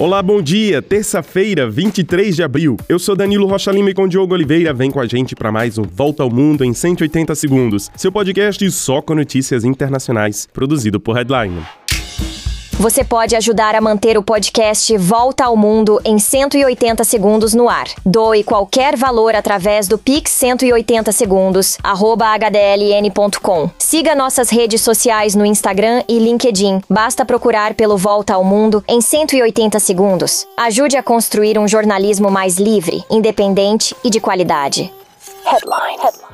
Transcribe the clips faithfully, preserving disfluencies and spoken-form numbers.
Olá, bom dia, terça-feira, vinte e três de abril. Eu sou Danilo Rocha Lima e com Diogo Oliveira vem com a gente para mais um Volta ao Mundo em cento e oitenta segundos. Seu podcast só com notícias internacionais, produzido por Headline. Você pode ajudar a manter o podcast Volta ao Mundo em cento e oitenta segundos no ar. Doe qualquer valor através do Pix cento e oitenta segundos, arroba h d l n ponto com. Siga nossas redes sociais no Instagram e LinkedIn. Basta procurar pelo Volta ao Mundo em cento e oitenta segundos. Ajude a construir um jornalismo mais livre, independente e de qualidade. Headline. Headline.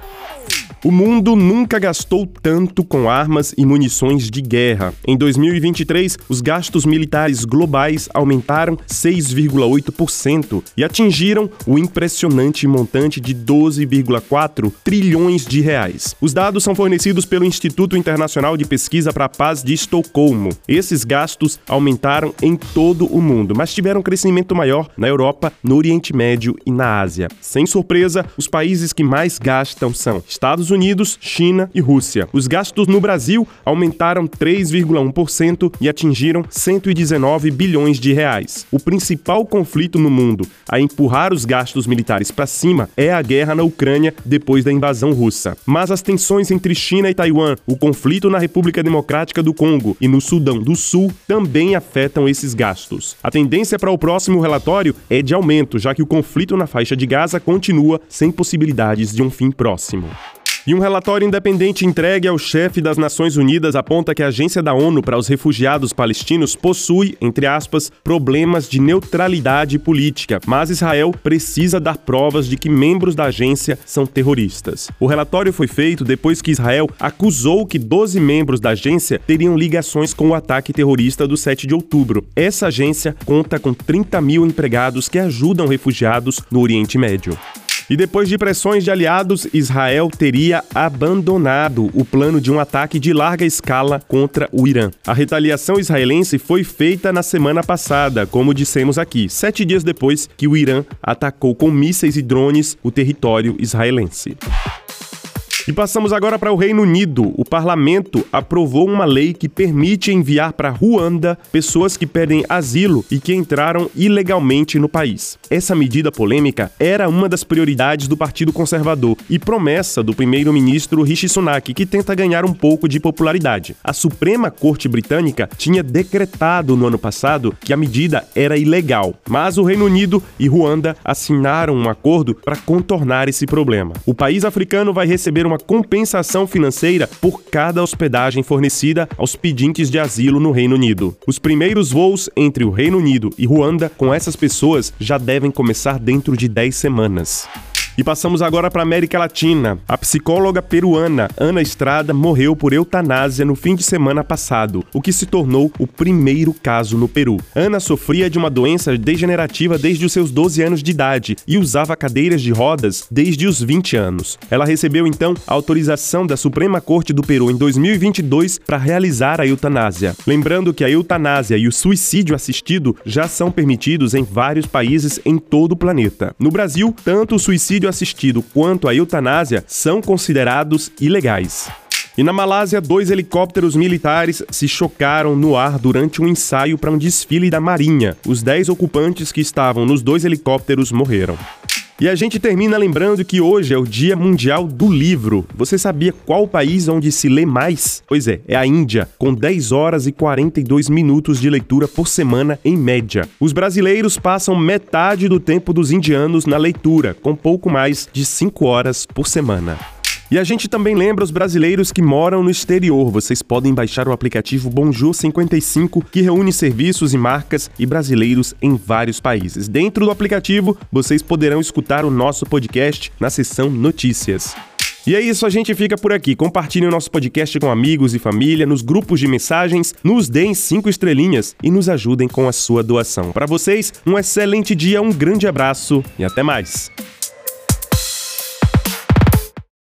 O mundo nunca gastou tanto com armas e munições de guerra. Em dois mil e vinte e três, os gastos militares globais aumentaram seis vírgula oito por cento e atingiram o impressionante montante de doze vírgula quatro trilhões de reais. Os dados são fornecidos pelo Instituto Internacional de Pesquisa para a Paz de Estocolmo. Esses gastos aumentaram em todo o mundo, mas tiveram um crescimento maior na Europa, no Oriente Médio e na Ásia. Sem surpresa, os países que mais gastam são Estados Unidos, China e Rússia. Os gastos no Brasil aumentaram três vírgula um por cento e atingiram cento e dezenove bilhões de reais. O principal conflito no mundo a empurrar os gastos militares para cima é a guerra na Ucrânia depois da invasão russa. Mas as tensões entre China e Taiwan, o conflito na República Democrática do Congo e no Sudão do Sul também afetam esses gastos. A tendência para o próximo relatório é de aumento, já que o conflito na faixa de Gaza continua sem possibilidades de um fim próximo. E um relatório independente entregue ao chefe das Nações Unidas aponta que a Agência da ONU para os Refugiados Palestinos possui, entre aspas, problemas de neutralidade política, mas Israel precisa dar provas de que membros da agência são terroristas. O relatório foi feito depois que Israel acusou que doze membros da agência teriam ligações com o ataque terrorista do sete de outubro. Essa agência conta com trinta mil empregados que ajudam refugiados no Oriente Médio. E depois de pressões de aliados, Israel teria abandonado o plano de um ataque de larga escala contra o Irã. A retaliação israelense foi feita na semana passada, como dissemos aqui, sete dias depois que o Irã atacou com mísseis e drones o território israelense. E passamos agora para o Reino Unido. O parlamento aprovou uma lei que permite enviar para Ruanda pessoas que pedem asilo e que entraram ilegalmente no país. Essa medida polêmica era uma das prioridades do Partido Conservador e promessa do primeiro-ministro Rishi Sunak, que tenta ganhar um pouco de popularidade. A Suprema Corte Britânica tinha decretado no ano passado que a medida era ilegal, mas o Reino Unido e Ruanda assinaram um acordo para contornar esse problema. O país africano vai receber uma compensação financeira por cada hospedagem fornecida aos pedintes de asilo no Reino Unido. Os primeiros voos entre o Reino Unido e Ruanda com essas pessoas já devem começar dentro de dez semanas. E passamos agora para a América Latina. A psicóloga peruana Ana Estrada morreu por eutanásia no fim de semana passado, o que se tornou o primeiro caso no Peru. Ana sofria de uma doença degenerativa desde os seus doze anos de idade e usava cadeiras de rodas desde os vinte anos. Ela recebeu então a autorização da Suprema Corte do Peru em dois mil e vinte e dois para realizar a eutanásia. Lembrando que a eutanásia e o suicídio assistido já são permitidos em vários países em todo o planeta. No Brasil, tanto o suicídio assistido quanto a eutanásia são considerados ilegais. E na Malásia, dois helicópteros militares se chocaram no ar durante um ensaio para um desfile da Marinha. Os dez ocupantes que estavam nos dois helicópteros morreram. E a gente termina lembrando que hoje é o Dia Mundial do Livro. Você sabia qual país onde se lê mais? Pois é, é a Índia, com dez horas e quarenta e dois minutos de leitura por semana em média. Os brasileiros passam metade do tempo dos indianos na leitura, com pouco mais de cinco horas por semana. E a gente também lembra os brasileiros que moram no exterior. Vocês podem baixar o aplicativo Bonjour cinquenta e cinco, que reúne serviços e marcas e brasileiros em vários países. Dentro do aplicativo, vocês poderão escutar o nosso podcast na seção Notícias. E é isso, a gente fica por aqui. Compartilhe o nosso podcast com amigos e família, nos grupos de mensagens, nos deem cinco estrelinhas e nos ajudem com a sua doação. Para vocês, um excelente dia, um grande abraço e até mais.